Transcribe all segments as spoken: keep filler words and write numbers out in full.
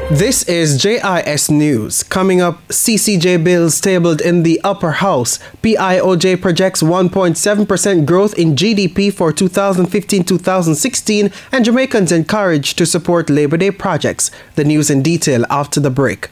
This is J I S News. Coming up, C C J bills tabled in the upper house. P I O J projects one point seven percent growth in G D P for twenty fifteen to twenty sixteen, and Jamaicans encouraged to support Labor Day projects. The news in detail after the break.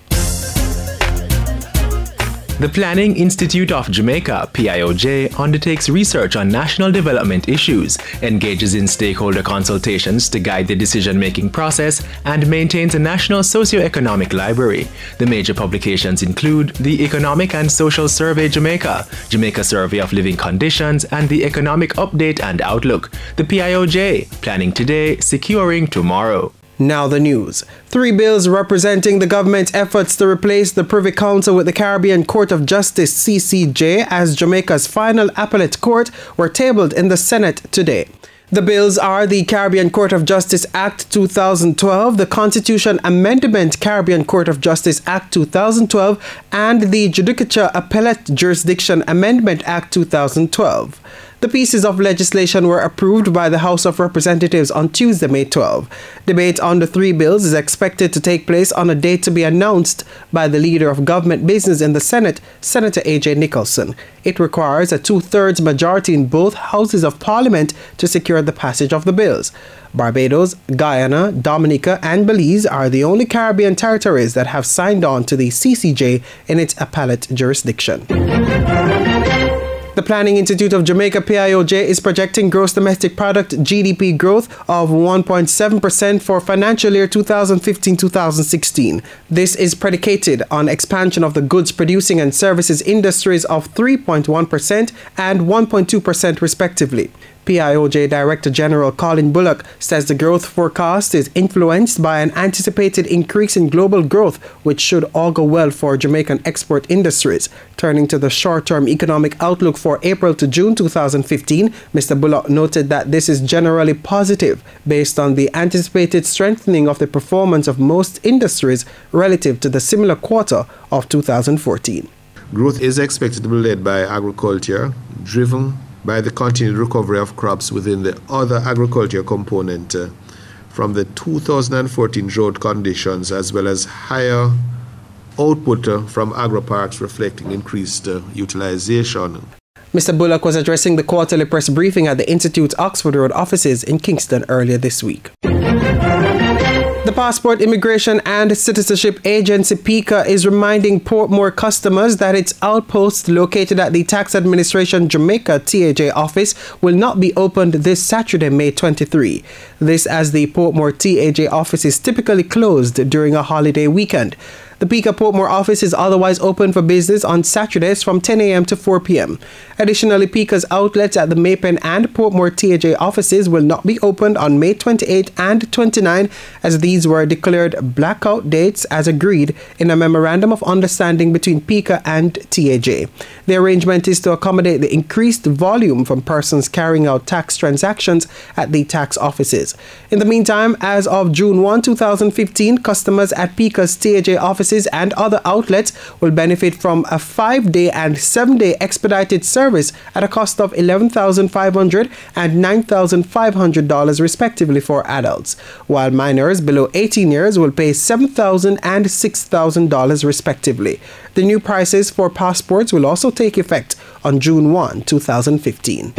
The Planning Institute of Jamaica, P I O J, undertakes research on national development issues, engages in stakeholder consultations to guide the decision-making process, and maintains a national socio-economic library. The major publications include the Economic and Social Survey Jamaica, Jamaica Survey of Living Conditions, and the Economic Update and Outlook. The P I O J, planning today, securing tomorrow. Now the news. Three bills representing the government's efforts to replace the Privy Council with the Caribbean Court of Justice C C J as Jamaica's final appellate court were tabled in the Senate today. The bills are the Caribbean Court of Justice Act two thousand twelve, the Constitution Amendment Caribbean Court of Justice Act two thousand twelve, and the Judicature Appellate Jurisdiction Amendment Act two thousand twelve. The pieces of legislation were approved by the House of Representatives on Tuesday, May twelfth. Debate on the three bills is expected to take place on a date to be announced by the Leader of Government Business in the Senate, Senator A J Nicholson. It requires a two-thirds majority in both houses of Parliament to secure the passage of the bills. Barbados, Guyana, Dominica, and Belize are the only Caribbean territories that have signed on to the C C J in its appellate jurisdiction. The Planning Institute of Jamaica, P I O J, is projecting gross domestic product G D P growth of one point seven percent for financial year twenty fifteen to twenty sixteen. This is predicated on expansion of the goods producing and services industries of three point one percent and one point two percent respectively. P I O J Director General Colin Bullock says the growth forecast is influenced by an anticipated increase in global growth, which should augur well for Jamaican export industries. Turning to the short-term economic outlook for April to June twenty fifteen, Mister Bullock noted that this is generally positive based on the anticipated strengthening of the performance of most industries relative to the similar quarter of two thousand fourteen. Growth is expected to be led by agriculture, driven by the continued recovery of crops within the other agriculture component uh, from the two thousand fourteen drought conditions, as well as higher output uh, from agro-parks reflecting increased uh, utilization. Mister Bullock was addressing the quarterly press briefing at the Institute's Oxford Road offices in Kingston earlier this week. The Passport, Immigration and Citizenship Agency, PICA, is reminding Portmore customers that its outpost located at the Tax Administration Jamaica T A J office will not be opened this Saturday, May twenty-third. This as the Portmore T A J office is typically closed during a holiday weekend. The PICA Portmore office is otherwise open for business on Saturdays from ten a.m. to four p.m. Additionally, PICA's outlets at the Maypen and Portmore T A J offices will not be opened on May twenty-eighth and twenty-ninth, as these were declared blackout dates as agreed in a memorandum of understanding between PICA and T A J. The arrangement is to accommodate the increased volume from persons carrying out tax transactions at the tax offices. In the meantime, as of June first, twenty fifteen, customers at PICA's T A J offices and other outlets will benefit from a five-day and seven-day expedited service at a cost of eleven thousand five hundred dollars and nine thousand five hundred dollars respectively for adults, while minors below eighteen years will pay seven thousand dollars and six thousand dollars respectively. The new prices for passports will also take effect on June first, twenty fifteen.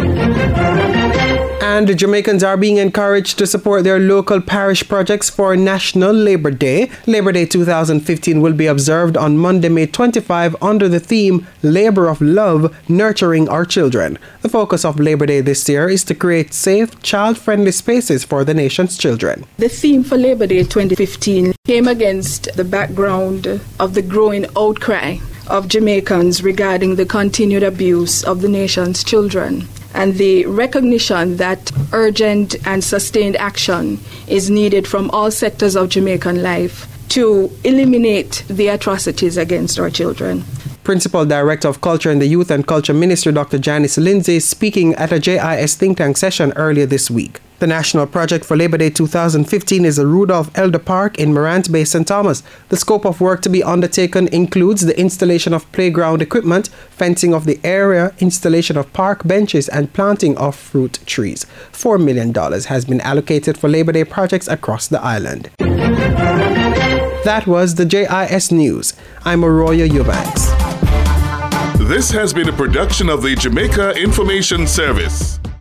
And Jamaicans are being encouraged to support their local parish projects for National Labor Day. Labor Day twenty fifteen will be observed on Monday, May twenty-fifth under the theme Labor of Love, Nurturing Our Children. The focus of Labor Day this year is to create safe, child-friendly spaces for the nation's children. The theme for Labor Day twenty fifteen came against the background of the growing outcry of Jamaicans regarding the continued abuse of the nation's children, and the recognition that urgent and sustained action is needed from all sectors of Jamaican life to eliminate the atrocities against our children. Principal Director of Culture in the Youth and Culture Ministry, Doctor Janice Lindsay, speaking at a J I S think tank session earlier this week. The national project for Labor Day twenty fifteen is the Rudolph Elder Park in Morant Bay, Saint Thomas. The scope of work to be undertaken includes the installation of playground equipment, fencing of the area, installation of park benches, and planting of fruit trees. four million dollars has been allocated for Labor Day projects across the island. That was the J I S News. I'm Arroyo Eubanks. This has been a production of the Jamaica Information Service.